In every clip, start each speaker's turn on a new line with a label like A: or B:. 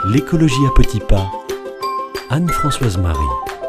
A: L'écologie à petits pas. Anne-Françoise Marie.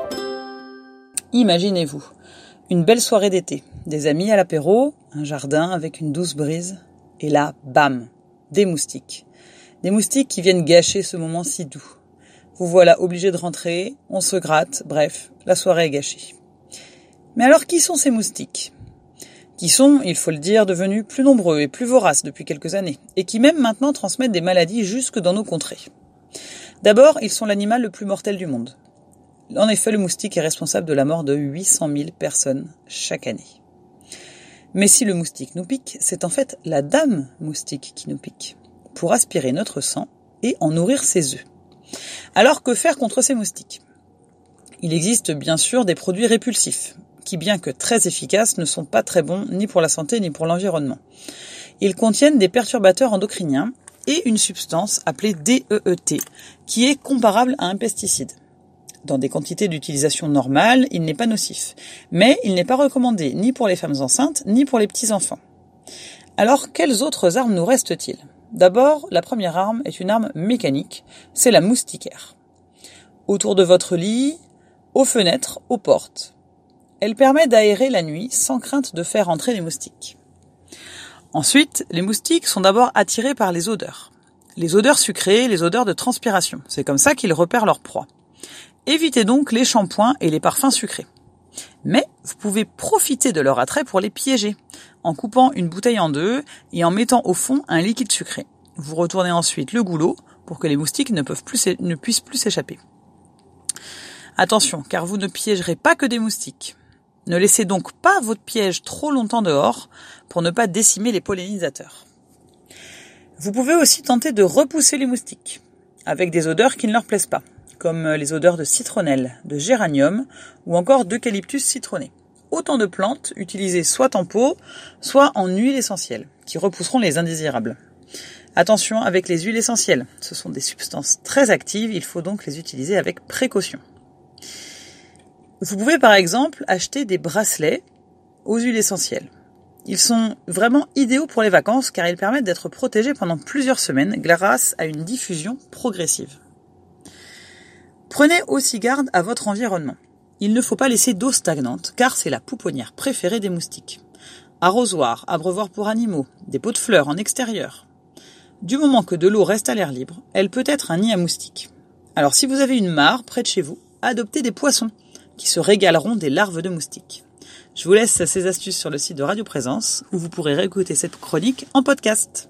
B: Imaginez-vous, une belle soirée d'été, des amis à l'apéro, un jardin avec une douce brise, et là, bam, des moustiques. Des moustiques qui viennent gâcher ce moment si doux. Vous voilà obligé de rentrer, on se gratte, bref, la soirée est gâchée. Mais alors qui sont ces moustiques ? Qui sont, il faut le dire, devenus plus nombreux et plus voraces depuis quelques années, et qui même maintenant transmettent des maladies jusque dans nos contrées. D'abord, ils sont l'animal le plus mortel du monde. En effet, le moustique est responsable de la mort de 800 000 personnes chaque année. Mais si le moustique nous pique, c'est en fait la dame moustique qui nous pique, pour aspirer notre sang et en nourrir ses œufs. Alors que faire contre ces moustiques ? Il existe bien sûr des produits répulsifs, qui bien que très efficaces, ne sont pas très bons ni pour la santé ni pour l'environnement. Ils contiennent des perturbateurs endocriniens et une substance appelée DEET, qui est comparable à un pesticide. Dans des quantités d'utilisation normales, il n'est pas nocif, mais il n'est pas recommandé ni pour les femmes enceintes ni pour les petits-enfants. Alors, quelles autres armes nous restent-ils ? D'abord, la première arme est une arme mécanique, c'est la moustiquaire. Autour de votre lit, aux fenêtres, aux portes. Elle permet d'aérer la nuit sans crainte de faire entrer les moustiques. Ensuite, les moustiques sont d'abord attirés par les odeurs. Les odeurs sucrées, les odeurs de transpiration. C'est comme ça qu'ils repèrent leur proie. Évitez donc les shampoings et les parfums sucrés. Mais vous pouvez profiter de leur attrait pour les piéger, en coupant une bouteille en deux et en mettant au fond un liquide sucré. Vous retournez ensuite le goulot pour que les moustiques ne puissent plus s'échapper. Attention, car vous ne piégerez pas que des moustiques. Ne laissez donc pas votre piège trop longtemps dehors pour ne pas décimer les pollinisateurs. Vous pouvez aussi tenter de repousser les moustiques avec des odeurs qui ne leur plaisent pas, comme les odeurs de citronnelle, de géranium ou encore d'eucalyptus citronné. Autant de plantes utilisées soit en pot, soit en huile essentielle, qui repousseront les indésirables. Attention avec les huiles essentielles, ce sont des substances très actives, il faut donc les utiliser avec précaution. Vous pouvez par exemple acheter des bracelets aux huiles essentielles. Ils sont vraiment idéaux pour les vacances car ils permettent d'être protégés pendant plusieurs semaines grâce à une diffusion progressive. Prenez aussi garde à votre environnement. Il ne faut pas laisser d'eau stagnante car c'est la pouponnière préférée des moustiques. Arrosoirs, abreuvoirs pour animaux, des pots de fleurs en extérieur. Du moment que de l'eau reste à l'air libre, elle peut être un nid à moustiques. Alors si vous avez une mare près de chez vous, adoptez des poissons qui se régaleront des larves de moustiques. Je vous laisse ces astuces sur le site de Radio Présence où vous pourrez réécouter cette chronique en podcast.